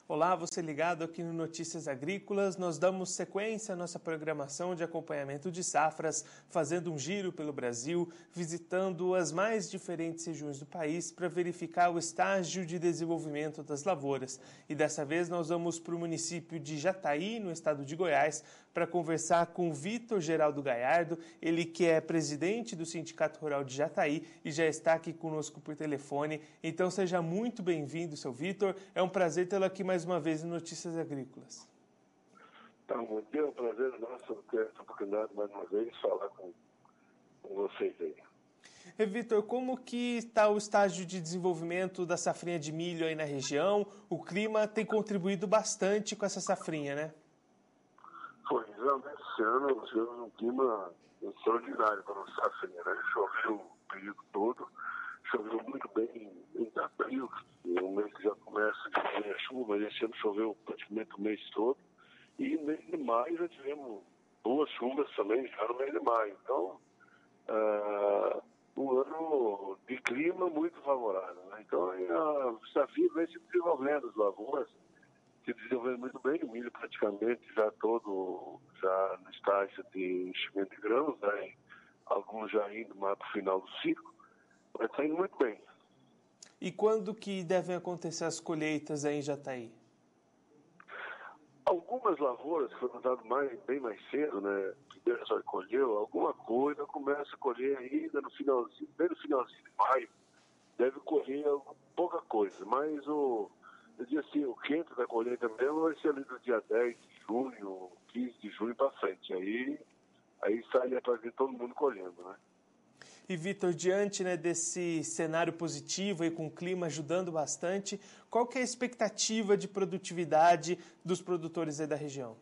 Olá, você ligado aqui no Notícias Agrícolas. Nós damos sequência à nossa programação de acompanhamento de safras, fazendo um giro pelo Brasil, visitando as mais diferentes regiões do país para verificar o estágio de desenvolvimento das lavouras. E dessa vez nós vamos para o município de Jataí, no estado de Goiás, para conversar com Vitor Geraldo Galhardo, ele que é presidente do Sindicato Rural de Jataí e já está aqui conosco por telefone. Então seja muito bem-vindo, seu Vitor. É um prazer tê-lo aqui mais uma vez em Notícias Agrícolas. Tá, muito bem, é um prazer nosso ter essa oportunidade mais uma vez falar com vocês aí. Vitor, como que está o estágio de desenvolvimento da safrinha de milho aí na região? O clima tem contribuído bastante com essa safrinha, né? Foi, realmente esse ano nós tivemos um clima extraordinário para a safrinha, né? Choveu o período todo, choveu muito bem em abril, um mês que já começa de ter a chuva, mas esse ano choveu praticamente o mês todo. E no mês de maio já tivemos boas chuvas também, já no mês de maio. Então, um ano de clima muito favorável, né? Então, a safrinha vem se desenvolvendo, as lavouras se desenvolvendo muito bem, o milho praticamente já no estágio de enchimento de grãos, né? Alguns já indo mais para o final do ciclo, mas está indo muito bem. E quando que devem acontecer as colheitas aí em Jataí? Algumas lavouras foram dadas bem mais cedo, né? Primeiro só colheu, alguma coisa começa a colher ainda no finalzinho, bem no finalzinho de maio, deve colher pouca coisa, mas eu diria assim, o quente da colheita mesmo vai ser ali do dia 10 de junho, 15 de junho para frente. Aí sai para ver todo mundo colhendo, né? E, Vitor, diante, né, desse cenário positivo e com o clima ajudando bastante, qual que é a expectativa de produtividade dos produtores aí da região?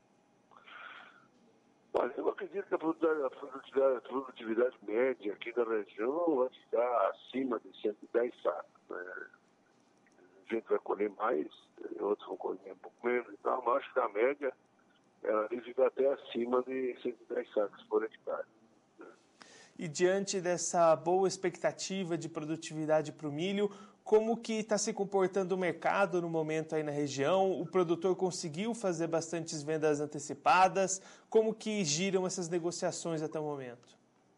Olha, eu acredito que a produtividade média aqui da região vai ficar acima de 110 sacos, né? A gente vai colher mais, outros vão colher um pouco menos e tal, mas acho que a média ela fica até acima de 110 sacos por hectare. E diante dessa boa expectativa de produtividade para o milho, como que está se comportando o mercado no momento aí na região? O produtor conseguiu fazer bastantes vendas antecipadas? Como que giram essas negociações até o momento?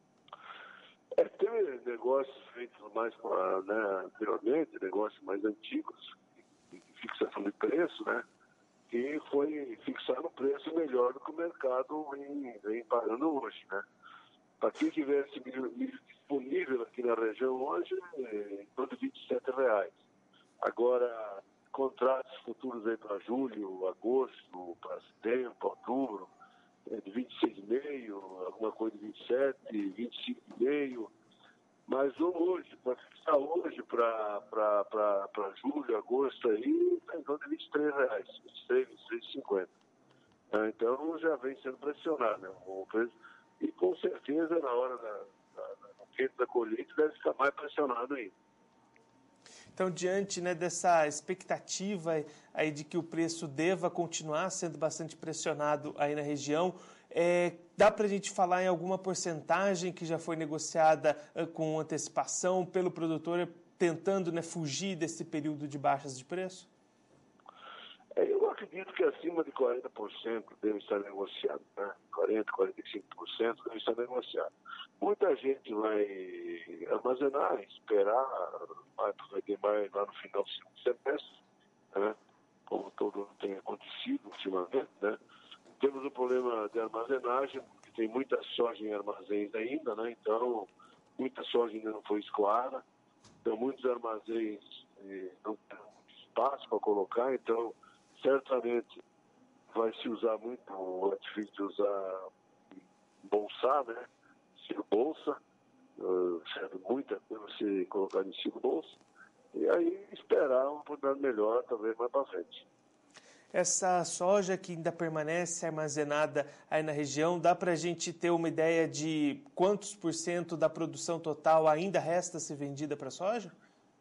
Tem negócios feitos mais anteriormente, negócios mais antigos, de fixação de preço, né? Que foi fixar um preço melhor do que o mercado vem pagando hoje, né? Para quem tivesse milho disponível aqui na região hoje, em torno de R$27. Agora, contratos futuros aí para julho, agosto, para setembro, para outubro, de 26,5, alguma coisa de 27, 25,5. Mas hoje, para fixar hoje para julho, agosto, aí está em torno de R$23, 23, 23,50. Então já vem sendo pressionado, né? O preço. E com certeza na hora do quente da colheita deve ficar mais pressionado ainda. Então, diante, né, dessa expectativa aí de que o preço deva continuar sendo bastante pressionado aí na região, dá para a gente falar em alguma porcentagem que já foi negociada com antecipação pelo produtor, tentando, né, fugir desse período de baixas de preço? Eu acredito que acima de 40% deve estar negociado, né? 40%, 45% deve estar negociado. Muita gente vai armazenar, esperar, vai ter mais lá no final do segundo semestre, né? Como todo tem acontecido ultimamente, né? Temos um problema de armazenagem, porque tem muita soja em armazéns ainda, né? Então, muita soja ainda não foi escoada, então muitos armazéns não têm espaço para colocar, então certamente vai se usar muito, é difícil de usar bolsar, né? Ciro bolsa, serve muita coisa você colocar em ciro bolsa, e aí esperar uma oportunidade melhor, talvez mais para frente. Essa soja que ainda permanece armazenada aí na região, dá para a gente ter uma ideia de quantos % da produção total ainda resta ser vendida para a soja?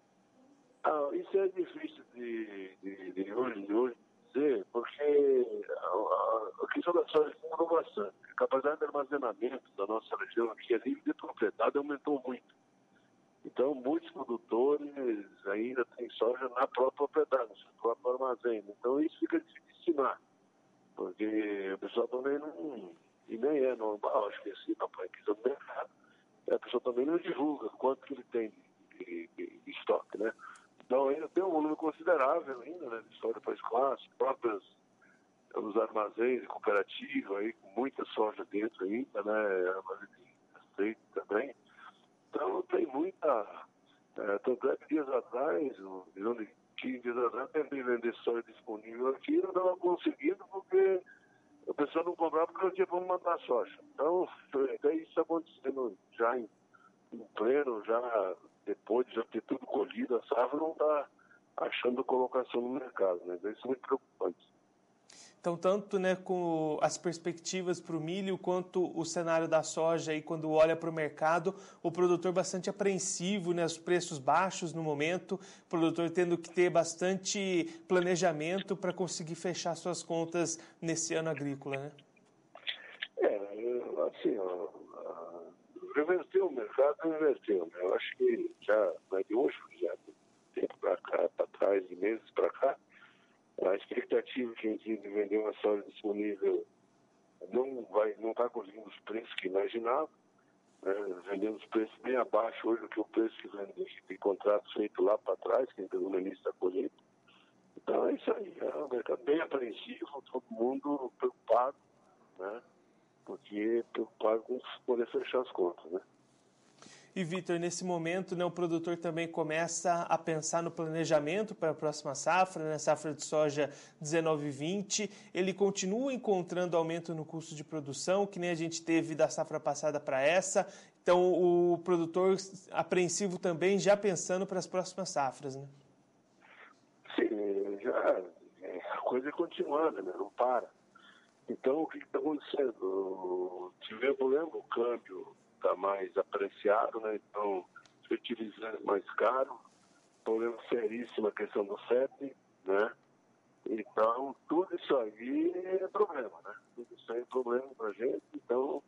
Isso é difícil de hoje dizer, porque a questão da soja mudou bastante. A capacidade de armazenamento da nossa região aqui, a nível de propriedade, aumentou muito. Então, muitos produtores ainda têm soja na própria propriedade, no seu próprio armazém. Então, isso fica difícil de estimar, porque o pessoal também não... E nem é normal, acho que assim, na pesquisa do mercado, a pessoa também não divulga quanto que ele tem de estoque, né? Então, ainda tem um volume considerável ainda, né, de soja para escoar, as próprias, os armazéns de cooperativa, aí, com muita soja dentro ainda, né, armazém de aceite também. Então, tem muita... tanto é que dias atrás, 15 dias atrás, tentei vender soja disponível aqui, não estava conseguindo porque a pessoa não comprava porque não tinha como mandar soja. Então, até isso acontecendo já em pleno, já depois de já ter tudo colhido, a safra não está achando colocação no mercado, né? Então, isso é muito preocupante. Então, tanto, né, com as perspectivas para o milho, quanto o cenário da soja, e quando olha para o mercado, o produtor bastante apreensivo, né, os preços baixos no momento, o produtor tendo que ter bastante planejamento para conseguir fechar suas contas nesse ano agrícola, né? Assim, reverteu o mercado, reverteu, né? Eu acho que já, não é de hoje, já tempo para cá, para trás, de meses para cá, a expectativa que a gente tinha de vender uma soja disponível não está conseguindo os preços que imaginava, né? Vendendo os preços bem abaixo hoje do que o preço que vendeu de contratos feitos lá para trás, que pegou no início da colheita. Então é isso aí, é um mercado bem apreensivo, todo mundo preocupado, né? Porque preocupado com poder fechar as contas, né? E, Vitor, nesse momento, né, o produtor também começa a pensar no planejamento para a próxima safra, né, safra de soja 19/20. Ele continua encontrando aumento no custo de produção, que nem a gente teve da safra passada para essa. Então, o produtor apreensivo também já pensando para as próximas safras, né? Sim, a coisa é continuando, né? Não para. Então, o que está acontecendo? Tivemos problema, o câmbio está mais apreciado, né? Então, fertilizante mais caro, problema seríssimo a questão do FEP, né? Então, tudo isso aí é problema, né? Tudo isso aí é problema para a gente. Então,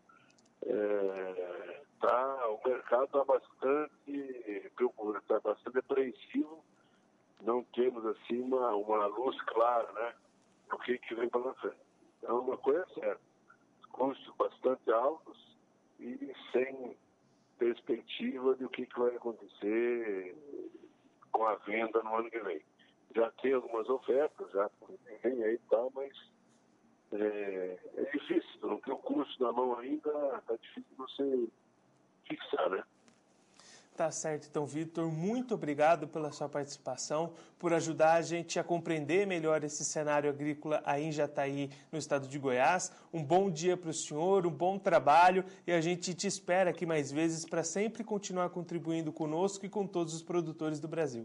o mercado está bastante preocupado, está bastante apreensivo. Não temos, assim, uma luz clara, né? Do que vem para frente. Então, uma coisa é certa, custos bastante altos e sem perspectiva de o que vai acontecer com a venda no ano que vem. Já tem algumas ofertas, já vem aí e tal, mas é difícil, não tem o custo na mão ainda, está difícil você fixar, né? Tá certo, então, Vitor, muito obrigado pela sua participação, por ajudar a gente a compreender melhor esse cenário agrícola aí em Jataí, no estado de Goiás. Um bom dia para o senhor, um bom trabalho, e a gente te espera aqui mais vezes para sempre continuar contribuindo conosco e com todos os produtores do Brasil.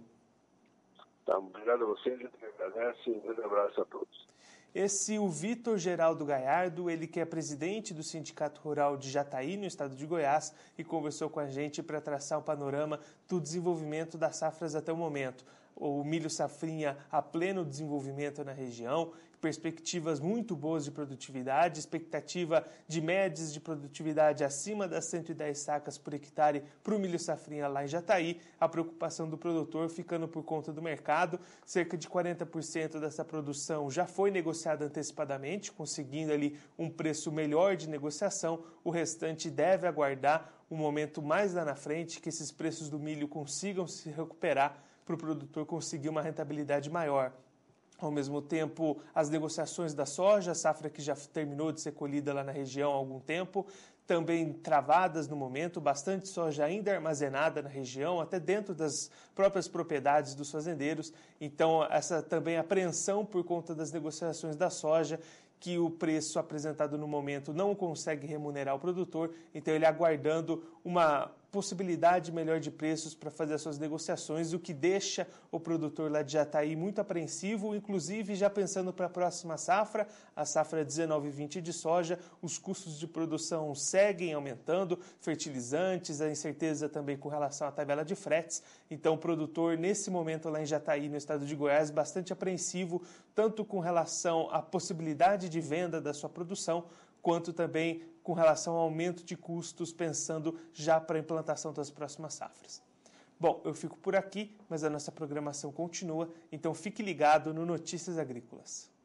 Tá, obrigado a você, a gente agradece, um grande abraço a todos. Esse o Vitor Geraldo Galhardo, ele que é presidente do Sindicato Rural de Jataí, no estado de Goiás, e conversou com a gente para traçar o panorama do desenvolvimento das safras até o momento. O milho safrinha a pleno desenvolvimento na região, perspectivas muito boas de produtividade, expectativa de médias de produtividade acima das 110 sacas por hectare para o milho safrinha lá em Jataí, a preocupação do produtor ficando por conta do mercado, cerca de 40% dessa produção já foi negociada antecipadamente, conseguindo ali um preço melhor de negociação, o restante deve aguardar um momento mais lá na frente que esses preços do milho consigam se recuperar para o produtor conseguir uma rentabilidade maior. Ao mesmo tempo, as negociações da soja, a safra que já terminou de ser colhida lá na região há algum tempo, também travadas no momento, bastante soja ainda armazenada na região, até dentro das próprias propriedades dos fazendeiros. Então, essa também apreensão por conta das negociações da soja, que o preço apresentado no momento não consegue remunerar o produtor, então ele aguardando uma possibilidade melhor de preços para fazer as suas negociações, o que deixa o produtor lá de Jataí muito apreensivo, inclusive já pensando para a próxima safra, a safra 19/20 de soja, os custos de produção seguem aumentando, fertilizantes, a incerteza também com relação à tabela de fretes, então o produtor nesse momento lá em Jataí, no estado de Goiás, bastante apreensivo, tanto com relação à possibilidade de venda da sua produção, quanto também com relação ao aumento de custos, pensando já para a implantação das próximas safras. Bom, eu fico por aqui, mas a nossa programação continua, então fique ligado no Notícias Agrícolas.